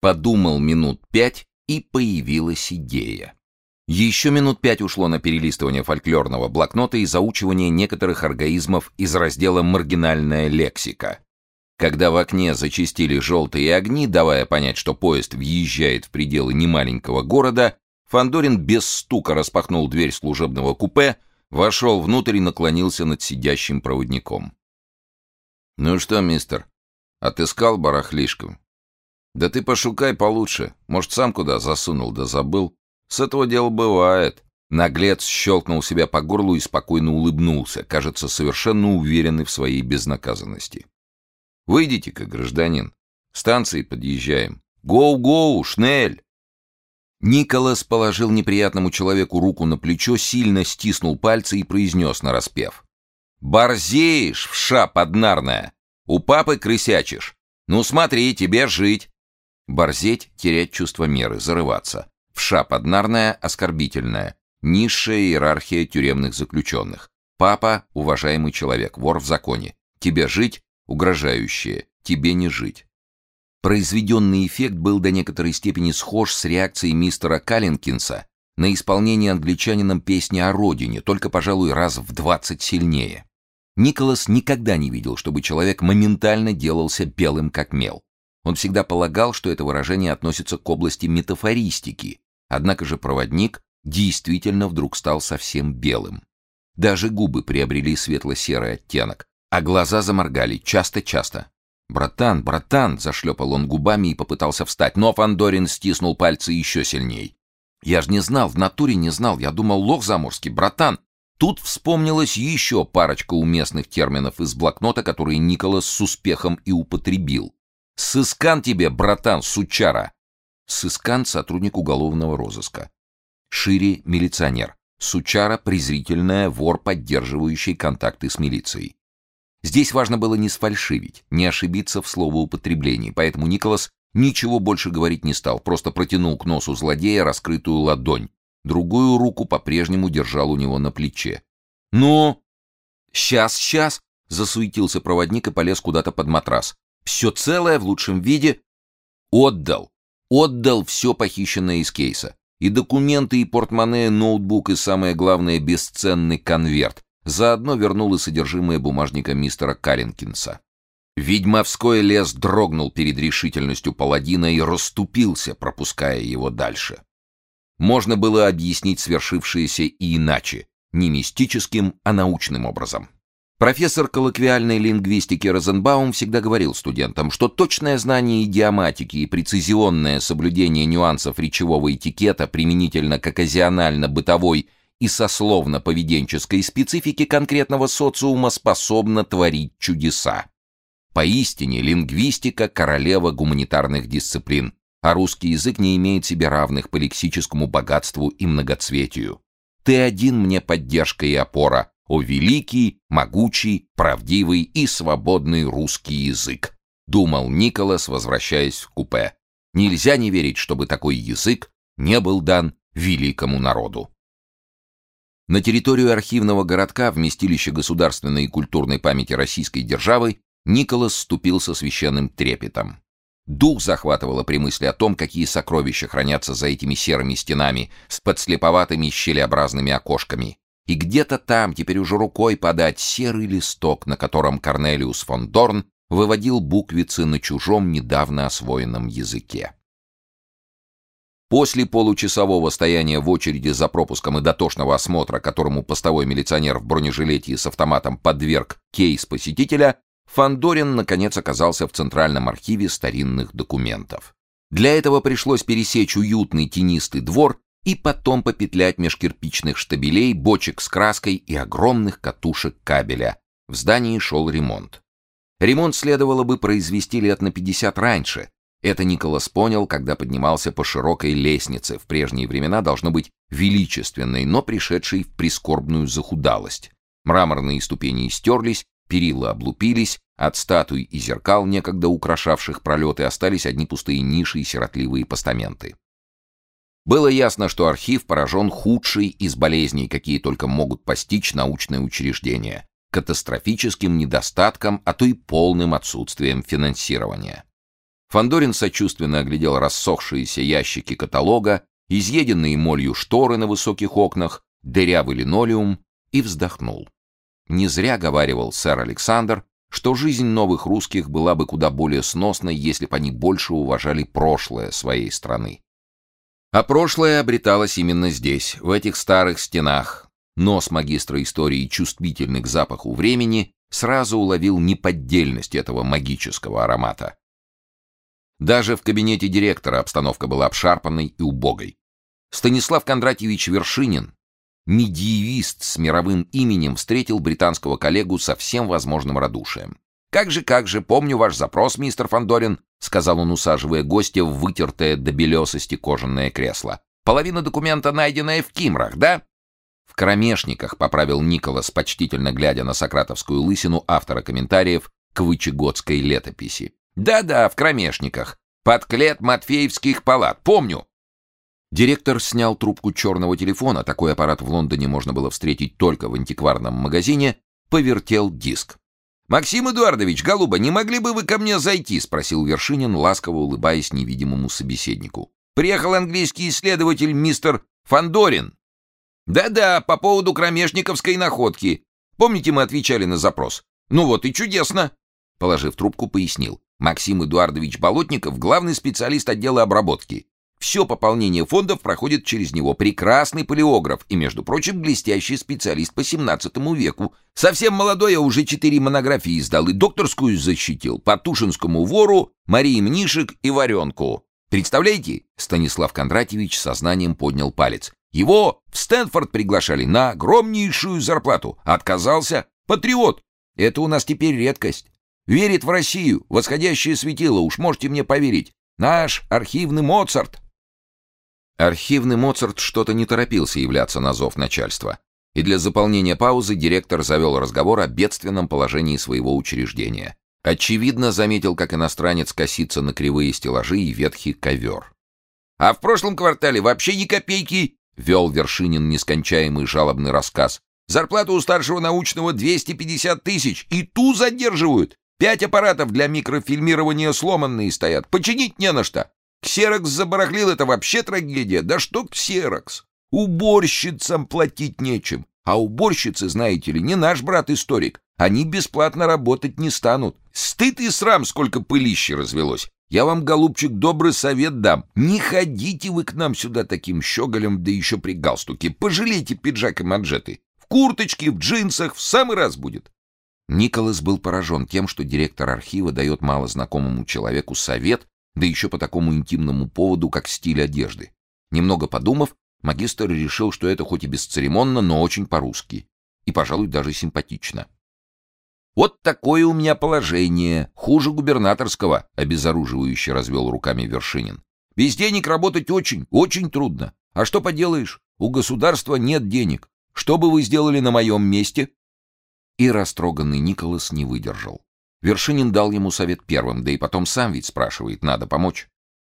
Подумал минут 5, и появилась идея. Еще минут 5 ушло на перелистывание фольклорного блокнота и заучивание некоторых аргаизмов из раздела «Маргинальная лексика». Когда в окне зачастили желтые огни, давая понять, что поезд въезжает в пределы немаленького города, Фандорин без стука распахнул дверь служебного купе, вошел внутрь и наклонился над сидящим проводником. «Ну что, мистер, отыскал барахлишко? Да ты пошукай получше. Может, сам куда засунул да забыл. С этого дела бывает». Наглец щелкнул себя по горлу и спокойно улыбнулся, кажется, совершенно уверенный в своей безнаказанности. «Выйдите-ка, гражданин. Станции подъезжаем. Гоу-гоу, шнель!» Николас положил неприятному человеку руку на плечо, сильно стиснул пальцы и произнес нараспев: «Борзеешь, вша поднарная! У папы крысячишь! Ну смотри, тебе жить!» Борзеть — терять чувство меры, зарываться. Вша поднарная — оскорбительная. Низшая иерархия тюремных заключенных. Папа — уважаемый человек, вор в законе. Тебе жить — угрожающее, тебе не жить. Произведенный эффект был до некоторой степени схож с реакцией мистера Каллинкинса на исполнение англичанином песни о родине, только, пожалуй, раз в 20 сильнее. Николас никогда не видел, чтобы человек моментально делался белым как мел. Он всегда полагал, что это выражение относится к области метафористики, однако же проводник действительно вдруг стал совсем белым. Даже губы приобрели светло-серый оттенок, а глаза заморгали часто-часто. «Братан, братан!» — зашлепал он губами и попытался встать, но Фандорин стиснул пальцы еще сильней. «Я ж не знал, в натуре не знал, я думал, лох заморский, братан!» Тут вспомнилась еще парочка уместных терминов из блокнота, которые Николас с успехом и употребил. «Сыскан тебе, братан, сучара!» Сыскан — сотрудник уголовного розыска. Шире — милиционер. Сучара — презрительная, вор, поддерживающий контакты с милицией. Здесь важно было не сфальшивить, не ошибиться в словоупотреблении, поэтому Николас ничего больше говорить не стал, просто протянул к носу злодея раскрытую ладонь, другую руку по-прежнему держал у него на плече. «Ну?» «Сейчас!» — засуетился проводник и полез куда-то под матрас. «Все целое, в лучшем виде». «Отдал все похищенное из кейса. И документы, и портмоне, ноутбук, и, самое главное, бесценный конверт. Заодно вернул и содержимое бумажника мистера Каллинкинса». Ведьмовской лес дрогнул перед решительностью паладина и расступился, пропуская его дальше. Можно было объяснить свершившееся и иначе, не мистическим, а научным образом. Профессор коллоквиальной лингвистики Розенбаум всегда говорил студентам, что точное знание идиоматики и прецизионное соблюдение нюансов речевого этикета применительно к оказионально-бытовой и сословно-поведенческой специфике конкретного социума способно творить чудеса. Поистине, лингвистика — королева гуманитарных дисциплин, а русский язык не имеет себе равных по лексическому богатству и многоцветию. Ты один мне поддержка и опора, о великий, могучий, правдивый и свободный русский язык, думал Николас, возвращаясь в купе. Нельзя не верить, чтобы такой язык не был дан великому народу. На территорию архивного городка, вместилища государственной и культурной памяти Российской державы, Николас ступил со священным трепетом. Дух захватывало при мысли о том, какие сокровища хранятся за этими серыми стенами с подслеповатыми щелеобразными окошками. И где-то там, теперь уже рукой подать, серый листок, на котором Корнелиус фон Дорн выводил буквицы на чужом, недавно освоенном языке. После получасового стояния в очереди за пропуском и дотошного осмотра, которому постовой милиционер в бронежилете и с автоматом подверг кейс посетителя, Фандорин наконец оказался в Центральном архиве старинных документов. Для этого пришлось пересечь уютный тенистый двор и потом попетлять меж кирпичных штабелей, бочек с краской и огромных катушек кабеля. В здании шел ремонт. Ремонт следовало бы произвести лет на 50 раньше. Это Николас понял, когда поднимался по широкой лестнице, в прежние времена должно быть величественной, но пришедшей в прискорбную захудалость. Мраморные ступени истерлись, перила облупились, от статуй и зеркал, некогда украшавших пролеты, остались одни пустые ниши и сиротливые постаменты. Было ясно, что архив поражен худшей из болезней, какие только могут постичь научные учреждения, катастрофическим недостатком, а то и полным отсутствием финансирования. Фандорин сочувственно оглядел рассохшиеся ящики каталога, изъеденные молью шторы на высоких окнах, дырявый линолеум и вздохнул. Не зря говаривал сэр Александр, что жизнь новых русских была бы куда более сносной, если бы они больше уважали прошлое своей страны. А прошлое обреталось именно здесь, в этих старых стенах. Нос магистра истории, чувствительный к запаху времени, сразу уловил неподдельность этого магического аромата. Даже в кабинете директора обстановка была обшарпанной и убогой. Станислав Кондратьевич Вершинин, медиевист с мировым именем, встретил британского коллегу со всем возможным радушием. Как же, помню ваш запрос, мистер Фандорин», — сказал он, усаживая гостя в вытертое до белесости кожаное кресло. «Половина документа, найденная в Кимрах, да?» «В Кромешниках», — поправил Николас, почтительно глядя на сократовскую лысину автора комментариев к вычегодской летописи. «Да-да, в Кромешниках. Под клет Матфеевских палат. Помню». Директор снял трубку черного телефона, такой аппарат в Лондоне можно было встретить только в антикварном магазине, повертел диск. «Максим Эдуардович, голуба, не могли бы вы ко мне зайти?» — спросил Вершинин, ласково улыбаясь невидимому собеседнику. «Приехал английский исследователь мистер Фандорин». «Да-да, по поводу кромешниковской находки. Помните, мы отвечали на запрос? Ну вот и чудесно!» Положив трубку, пояснил. «Максим Эдуардович Болотников — главный специалист отдела обработки. Все пополнение фондов проходит через него. Прекрасный палеограф и, между прочим, блестящий специалист по 17 веку. Совсем молодой, я уже 4 монографии издал и докторскую защитил. По Тушинскому вору, Марии Мнишек и Варенку. Представляете?» Станислав Кондратьевич сознанием поднял палец. «Его в Стэнфорд приглашали на огромнейшую зарплату. Отказался. Патриот. Это у нас теперь редкость. Верит в Россию. Восходящее светило, уж можете мне поверить. Наш архивный Моцарт». Архивный Моцарт что-то не торопился являться на зов начальства, и для заполнения паузы директор завел разговор о бедственном положении своего учреждения. Очевидно, заметил, как иностранец косится на кривые стеллажи и ветхий ковер. «А в прошлом квартале вообще ни копейки!» — вел Вершинин нескончаемый жалобный рассказ. «Зарплата у старшего научного 250 тысяч, и ту задерживают! 5 аппаратов для микрофильмирования сломанные стоят, починить не на что! Ксерокс забарахлил, это вообще трагедия! Да что ксерокс! Уборщицам платить нечем! А уборщицы, знаете ли, не наш брат-историк. Они бесплатно работать не станут. Стыд и срам, сколько пылищи развелось! Я вам, голубчик, добрый совет дам. Не ходите вы к нам сюда таким щеголем, да еще при галстуке. Пожалейте пиджак и манжеты. В курточке, в джинсах, в самый раз будет». Николас был поражен тем, что директор архива дает малознакомому человеку совет, да еще по такому интимному поводу, как стиль одежды. Немного подумав, магистр решил, что это хоть и бесцеремонно, но очень по-русски. И, пожалуй, даже симпатично. «Вот такое у меня положение, хуже губернаторского», — обезоруживающе развел руками Вершинин. «Без денег работать очень, очень трудно. А что поделаешь, у государства нет денег. Что бы вы сделали на моем месте?» И растроганный Николас не выдержал. Вершинин дал ему совет первым, да и потом сам ведь спрашивает, надо помочь.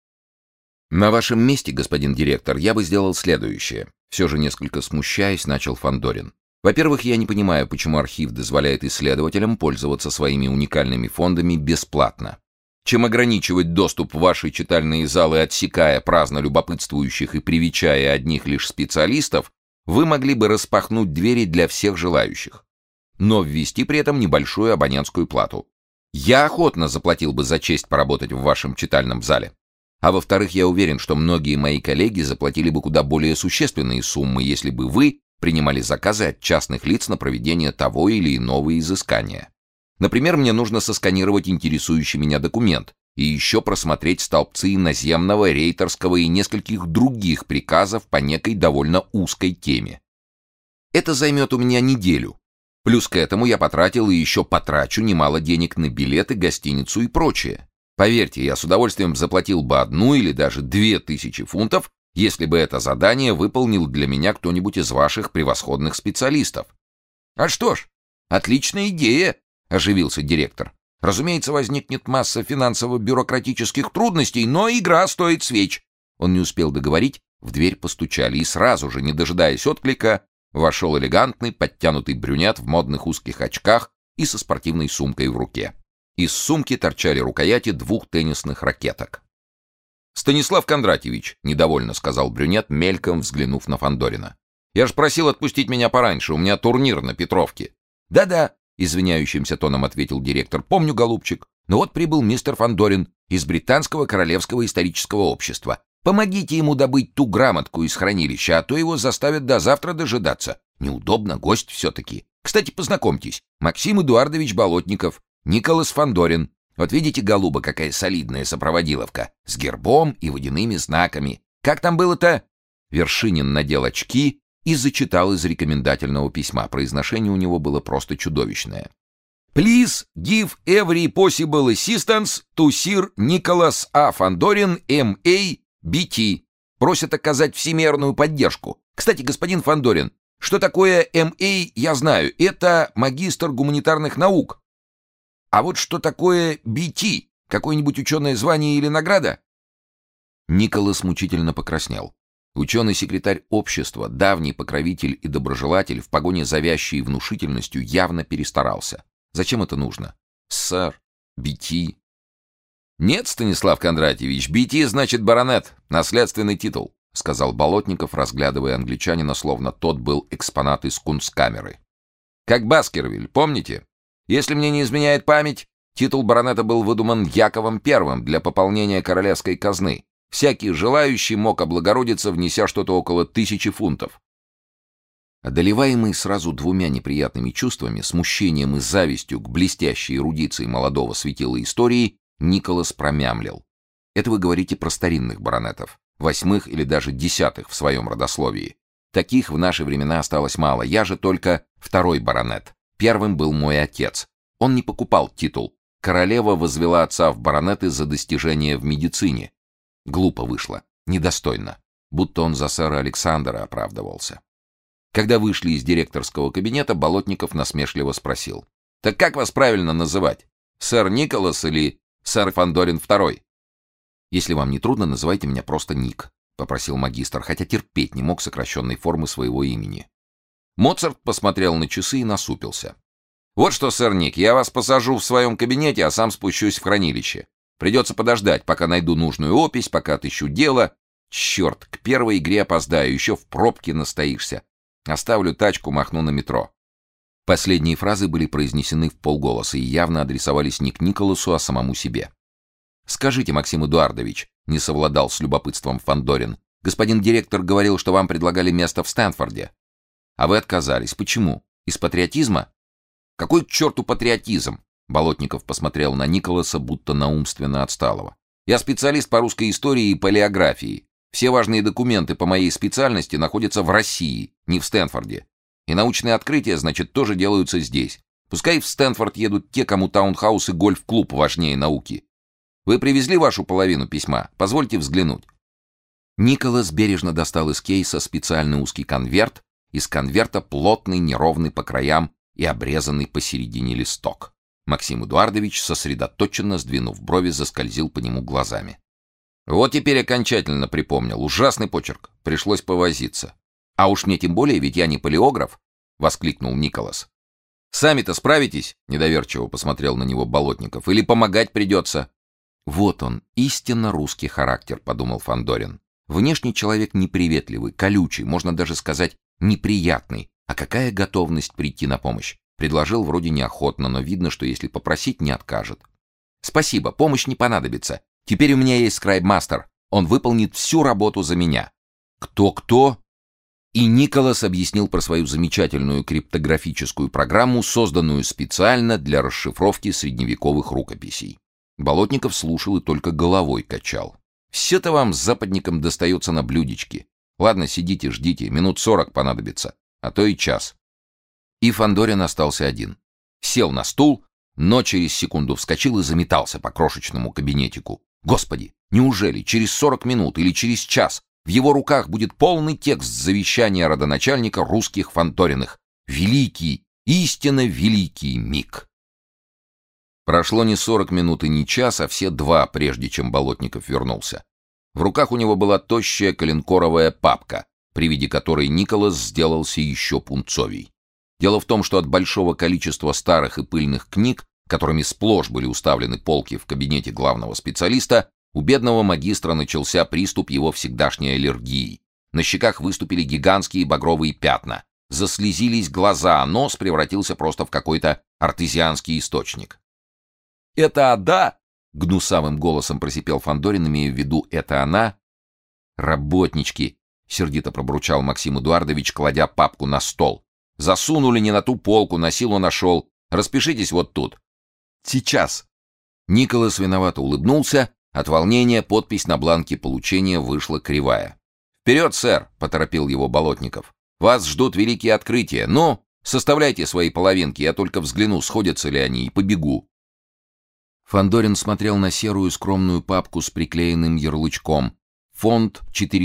«На вашем месте, господин директор, я бы сделал следующее». Все же несколько смущаясь, начал Фандорин. «Во-первых, я не понимаю, почему архив дозволяет исследователям пользоваться своими уникальными фондами бесплатно. Чем ограничивать доступ в ваши читальные залы, отсекая праздно любопытствующих и привечая одних лишь специалистов, вы могли бы распахнуть двери для всех желающих, но ввести при этом небольшую абонентскую плату. Я охотно заплатил бы за честь поработать в вашем читальном зале. А во-вторых, я уверен, что многие мои коллеги заплатили бы куда более существенные суммы, если бы вы принимали заказы от частных лиц на проведение того или иного изыскания. Например, мне нужно сосканировать интересующий меня документ и еще просмотреть столбцы иноземного, рейтерского и нескольких других приказов по некой довольно узкой теме. Это займет у меня неделю. Плюс к этому я потратил и еще потрачу немало денег на билеты, гостиницу и прочее. Поверьте, я с удовольствием заплатил бы 1 или даже 2000 фунтов, если бы это задание выполнил для меня кто-нибудь из ваших превосходных специалистов. «А что ж, отличная идея», — оживился директор. «Разумеется, возникнет масса финансово-бюрократических трудностей, но игра стоит свеч». Он не успел договорить, в дверь постучали, и сразу же, не дожидаясь отклика, вошел элегантный, подтянутый брюнет в модных узких очках и со спортивной сумкой в руке. Из сумки торчали рукояти 2 теннисных ракеток. «Станислав Кондратьевич», — недовольно сказал брюнет, мельком взглянув на Фандорина. «Я ж просил отпустить меня пораньше, у меня турнир на Петровке». «Да-да», — извиняющимся тоном ответил директор, — «помню, голубчик. Но вот прибыл мистер Фандорин из Британского Королевского исторического общества. Помогите ему добыть ту грамотку из хранилища, а то его заставят до завтра дожидаться. Неудобно, гость все-таки. Кстати, познакомьтесь, Максим Эдуардович Болотников, Николас Фандорин. Вот видите, голуба, какая солидная сопроводиловка, с гербом и водяными знаками. Как там было-то?» Вершинин надел очки и зачитал из рекомендательного письма. Произношение у него было просто чудовищное. «Please give every possible assistance to Sir Nicholas A. Фандорин, M.A., B.T. Просят оказать всемерную поддержку. Кстати, господин Фандорин, что такое M.A., я знаю. Это магистр гуманитарных наук. А вот что такое B.T.? Какое-нибудь ученое звание или награда?» Николас мучительно покраснел. Ученый-секретарь общества, давний покровитель и доброжелатель, в погоне за вящей внушительностью, явно перестарался. Зачем это нужно? Сэр, B.T. «Нет, Станислав Кондратьевич, B.T. значит баронет, наследственный титул», — сказал Болотников, разглядывая англичанина, словно тот был экспонат из кунсткамеры. «Как Баскервиль, помните? Если мне не изменяет память, титул баронета был выдуман Яковом I для пополнения королевской казны. Всякий желающий мог облагородиться, внеся что-то около 1000 фунтов». Одолеваемый сразу 2 неприятными чувствами, смущением и завистью к блестящей эрудиции молодого светила истории, Николас промямлил. «Это вы говорите про старинных баронетов, 8-х или даже 10-х в своем родословии. Таких в наши времена осталось мало, я же только 2-й баронет. Первым был мой отец. Он не покупал титул. Королева возвела отца в баронеты за достижения в медицине. Глупо вышло, недостойно, будто он за сэра Александра оправдывался». Когда вышли из директорского кабинета, Болотников насмешливо спросил: «Так как вас правильно называть? Сэр Николас или сэр Фандорин II?» «Если вам не трудно, называйте меня просто Ник», — попросил магистр, хотя терпеть не мог сокращенной формы своего имени. Моцарт посмотрел на часы и насупился. «Вот что, сэр Ник, я вас посажу в своем кабинете, а сам спущусь в хранилище. Придется подождать, пока найду нужную опись, пока отыщу дело. Черт, к первой игре опоздаю, еще в пробке настоишься. Оставлю тачку, махну на метро». Последние фразы были произнесены вполголоса и явно адресовались не к Николасу, а самому себе. «Скажите, Максим Эдуардович», — не совладал с любопытством Фандорин, «господин директор говорил, что вам предлагали место в Стэнфорде. А вы отказались. Почему? Из патриотизма?» «Какой к черту патриотизм?» Болотников посмотрел на Николаса, будто на умственно отсталого. «Я специалист по русской истории и палеографии. Все важные документы по моей специальности находятся в России, не в Стэнфорде. И научные открытия, значит, тоже делаются здесь. Пускай в Стэнфорд едут те, кому таунхаус и гольф-клуб важнее науки. Вы привезли вашу половину письма? Позвольте взглянуть». Николас бережно достал из кейса специальный узкий конверт, из конверта плотный, неровный по краям и обрезанный посередине листок. Максим Эдуардович, сосредоточенно сдвинув брови, заскользил по нему глазами. «Вот теперь окончательно припомнил. Ужасный почерк. Пришлось повозиться. А уж мне тем более, ведь я не палеограф», — воскликнул Николас. «Сами-то справитесь?» — недоверчиво посмотрел на него Болотников. «Или помогать придется?» «Вот он, истинно русский характер», — подумал Фандорин. «Внешний человек неприветливый, колючий, можно даже сказать, неприятный. А какая готовность прийти на помощь? Предложил вроде неохотно, но видно, что если попросить, не откажет. Спасибо, помощь не понадобится. Теперь у меня есть скрайбмастер. Он выполнит всю работу за меня». «Кто-кто?» И Николас объяснил про свою замечательную криптографическую программу, созданную специально для расшифровки средневековых рукописей. Болотников слушал и только головой качал. «Все-то вам с западником достается на блюдечке. Ладно, сидите, ждите, минут 40 понадобится, а то и час». И Фандорин остался один. Сел на стул, но через секунду вскочил и заметался по крошечному кабинетику. Господи, неужели через 40 минут или через час в его руках будет полный текст завещания родоначальника русских Фандориных? Великий, истинно великий миг. Прошло не 40 минут и не час, а все 2, прежде чем Болотников вернулся. В руках у него была тощая коленкоровая папка, при виде которой Николас сделался еще пунцовей. Дело в том, что от большого количества старых и пыльных книг которыми сплошь были уставлены полки в кабинете главного специалиста, у бедного магистра начался приступ его всегдашней аллергии. На щеках выступили гигантские багровые пятна, заслезились глаза, нос превратился просто в какой-то артезианский источник. «Это Ада?» — гнусавым голосом просипел Фандорин, имея в виду «это она». «Работнички!» — сердито пробурчал Максим Эдуардович, кладя папку на стол. «Засунули не на ту полку, на силу нашел. Распишитесь вот тут». «Сейчас!» Николас виновато улыбнулся. От волнения подпись на бланке получения вышла кривая. «Вперед, сэр!» — поторопил его Болотников. «Вас ждут великие открытия. Ну, составляйте свои половинки, я только взгляну, сходятся ли они, и побегу». Фандорин смотрел на серую скромную папку с приклеенным ярлычком. Фонд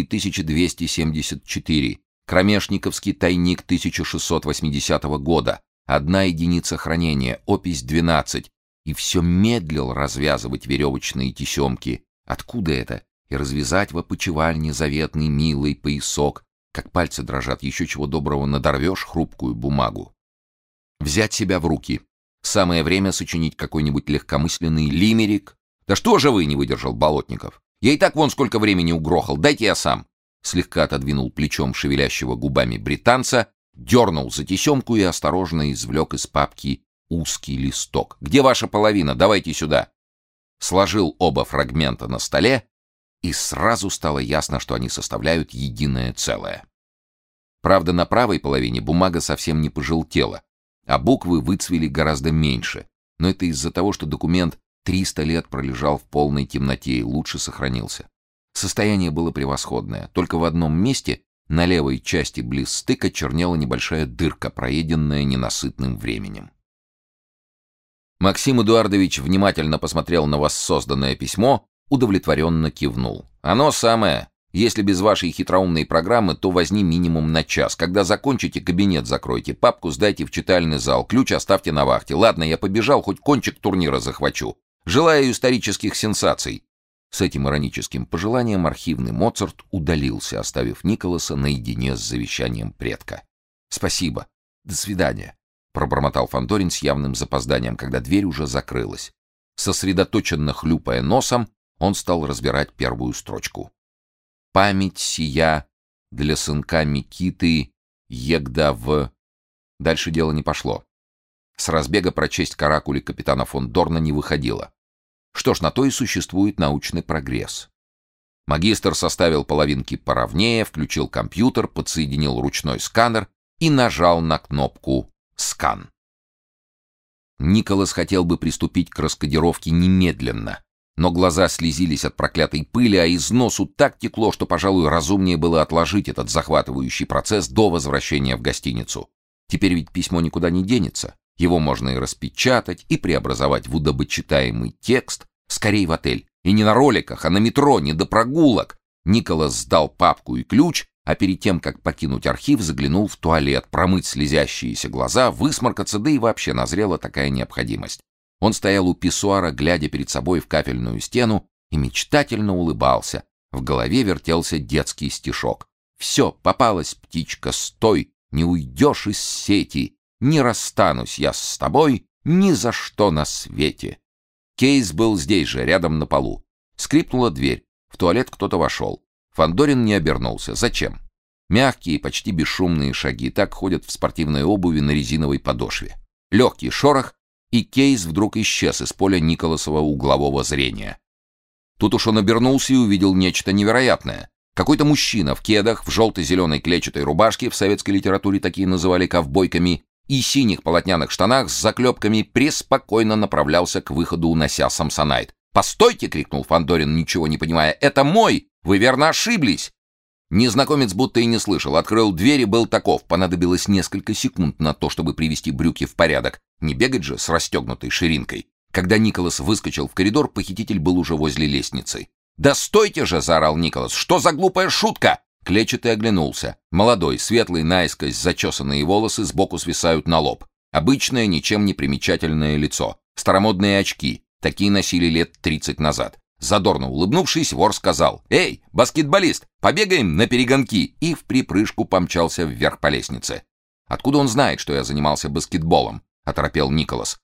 4274. Кромешниковский тайник 1680 года. 1 единица хранения, опись 12. И все медлил развязывать веревочные тесемки. Откуда это? И развязать в опочивальне заветный милый поясок. Как пальцы дрожат, еще чего доброго надорвешь хрупкую бумагу. Взять себя в руки. Самое время сочинить какой-нибудь легкомысленный лимерик. «Да что же вы!» — не выдержал Болотников. «Я и так вон сколько времени угрохал, дайте я сам!» Слегка отодвинул плечом шевелящего губами британца, дернул за тесемку и осторожно извлек из папки узкий листок. «Где ваша половина? Давайте сюда!» Сложил оба фрагмента на столе, и сразу стало ясно, что они составляют единое целое. Правда, на правой половине бумага совсем не пожелтела, а буквы выцвели гораздо меньше, но это из-за того, что документ 300 лет пролежал в полной темноте и лучше сохранился. Состояние было превосходное, только в одном месте, на левой части близ стыка, чернела небольшая дырка, проеденная ненасытным временем. Максим Эдуардович внимательно посмотрел на воссозданное письмо, удовлетворенно кивнул. «Оно самое. Если без вашей хитроумной программы, то возьми минимум на час. Когда закончите, кабинет закройте, папку сдайте в читальный зал, ключ оставьте на вахте. Ладно, я побежал, хоть кончик турнира захвачу. Желаю исторических сенсаций». С этим ироническим пожеланием архивный Моцарт удалился, оставив Николаса наедине с завещанием предка. «Спасибо. До свидания», — пробормотал Фандорин с явным запозданием, когда дверь уже закрылась. Сосредоточенно хлюпая носом, он стал разбирать первую строчку. «Память сия для сынка Микиты егда в...» Дальше дело не пошло. С разбега прочесть каракули капитана фон Дорна не выходило. Что ж, на то и существует научный прогресс. Магистр составил половинки поровнее, включил компьютер, подсоединил ручной сканер и нажал на кнопку «Скан». Николас хотел бы приступить к раскодировке немедленно, но глаза слезились от проклятой пыли, а из носу так текло, что, пожалуй, разумнее было отложить этот захватывающий процесс до возвращения в гостиницу. Теперь ведь письмо никуда не денется. Его можно и распечатать, и преобразовать в удобочитаемый текст. Скорей в отель. И не на роликах, а на метро, не до прогулок. Николас сдал папку и ключ, а перед тем, как покинуть архив, заглянул в туалет, промыть слезящиеся глаза, высморкаться, да и вообще назрела такая необходимость. Он стоял у писсуара, глядя перед собой в кафельную стену, и мечтательно улыбался. В голове вертелся детский стишок. «Все, попалась птичка, стой, не уйдешь из сети. Не расстанусь я с тобой ни за что на свете». Кейс был здесь же, рядом на полу. Скрипнула дверь. В туалет кто-то вошел. Фандорин не обернулся. Зачем? Мягкие, почти бесшумные шаги. Так ходят в спортивной обуви на резиновой подошве. Легкий шорох, и Кейс вдруг исчез из поля Николасова углового зрения. Тут уж он обернулся и увидел нечто невероятное. Какой-то мужчина в кедах, в желто-зеленой клетчатой рубашке, в советской литературе такие называли ковбойками, и синих полотняных штанах с заклепками преспокойно направлялся к выходу, унося самсонайт. «Постойте!» — крикнул Фандорин, ничего не понимая. «Это мой! Вы верно ошиблись!» Незнакомец будто и не слышал. Открыл дверь и был таков. Понадобилось несколько секунд на то, чтобы привести брюки в порядок. Не бегать же с расстегнутой ширинкой. Когда Николас выскочил в коридор, похититель был уже возле лестницы. «Да стойте же!» — заорал Николас. «Что за глупая шутка?» Клетчатый оглянулся. Молодой, светлый, наискось зачесанные волосы сбоку свисают на лоб. Обычное, ничем не примечательное лицо. Старомодные очки. Такие носили лет 30 назад. Задорно улыбнувшись, вор сказал: «Эй, баскетболист, побегаем на перегонки!» и вприпрыжку помчался вверх по лестнице. «Откуда он знает, что я занимался баскетболом?» — оторопел Николас.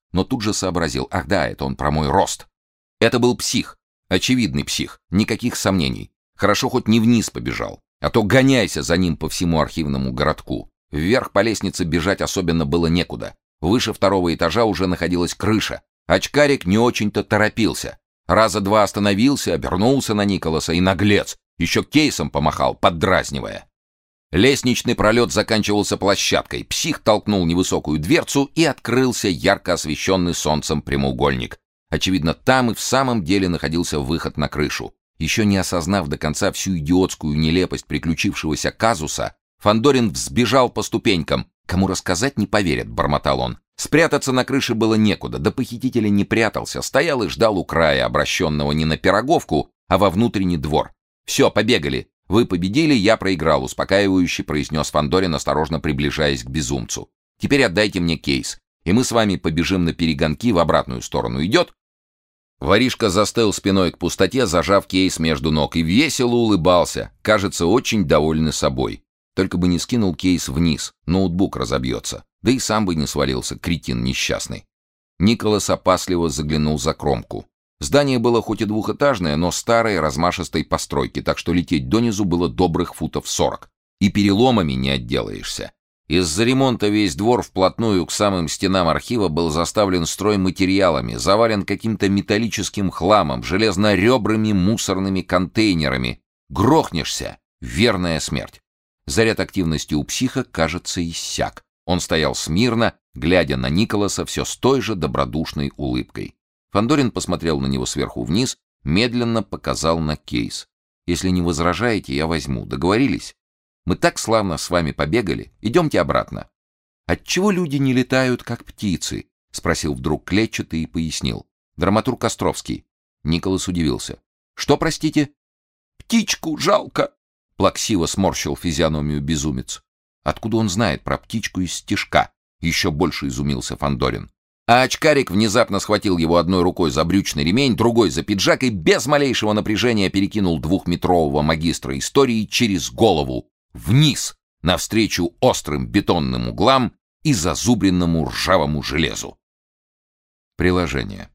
но тут же сообразил: ах да, это он про мой рост. Это был псих, очевидный псих, никаких сомнений. Хорошо хоть не вниз побежал, а то гоняйся за ним по всему архивному городку. Вверх по лестнице бежать особенно было некуда. Выше второго этажа уже находилась крыша. Очкарик не очень-то торопился. Раза два остановился, обернулся на Николаса и, наглец, еще кейсом помахал, поддразнивая. Лестничный пролет заканчивался площадкой. Псих толкнул невысокую дверцу, и открылся ярко освещенный солнцем прямоугольник. Очевидно, там и в самом деле находился выход на крышу. Еще не осознав до конца всю идиотскую нелепость приключившегося казуса, Фандорин взбежал по ступенькам. «Кому рассказать, не поверят», — бормотал он. Спрятаться на крыше было некуда, да похититель не прятался, стоял и ждал у края, обращенного не на Пироговку, а во внутренний двор. «Все, побегали. Вы победили, я проиграл», — успокаивающе произнес Фандорин, осторожно приближаясь к безумцу. «Теперь отдайте мне кейс, и мы с вами побежим на перегонки в обратную сторону. Идет?» Воришка застыл спиной к пустоте, зажав кейс между ног, и весело улыбался, кажется, очень довольный собой. Только бы не скинул кейс вниз, ноутбук разобьется. Да и сам бы не свалился, кретин несчастный. Николас опасливо заглянул за кромку. Здание было хоть и двухэтажное, но старой размашистой постройки, так что лететь донизу было добрых футов 40. И переломами не отделаешься. Из-за ремонта весь двор вплотную к самым стенам архива был заставлен стройматериалами, завален каким-то металлическим хламом, железноребрыми мусорными контейнерами. Грохнешься — верная смерть. Заряд активности у психа, кажется, иссяк. Он стоял смирно, глядя на Николаса все с той же добродушной улыбкой. Фандорин посмотрел на него сверху вниз, медленно показал на кейс. «Если не возражаете, я возьму. Договорились? Мы так славно с вами побегали. Идемте обратно». «Отчего люди не летают, как птицы?» — спросил вдруг клетчатый и пояснил. «Драматург Островский». Николас удивился. «Что, простите?» «Птичку жалко», — плаксиво сморщил физиономию безумец. Откуда он знает про птичку из стишка? Еще больше изумился Фандорин. А очкарик внезапно схватил его одной рукой за брючный ремень, другой за пиджак и без малейшего напряжения перекинул двухметрового магистра истории через голову, вниз, навстречу острым бетонным углам и зазубренному ржавому железу. Приложение.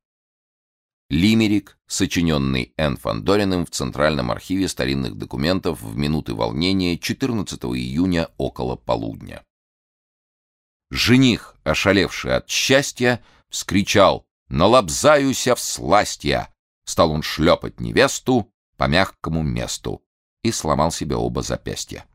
Лимерик, сочиненный Н. Фандориным в Центральном архиве старинных документов в минуты волнения 14 июня около полудня. Жених, ошалевший от счастья, вскричал: «Налобзаюся всластья!» Стал он шлепать невесту по мягкому месту и сломал себе оба запястья.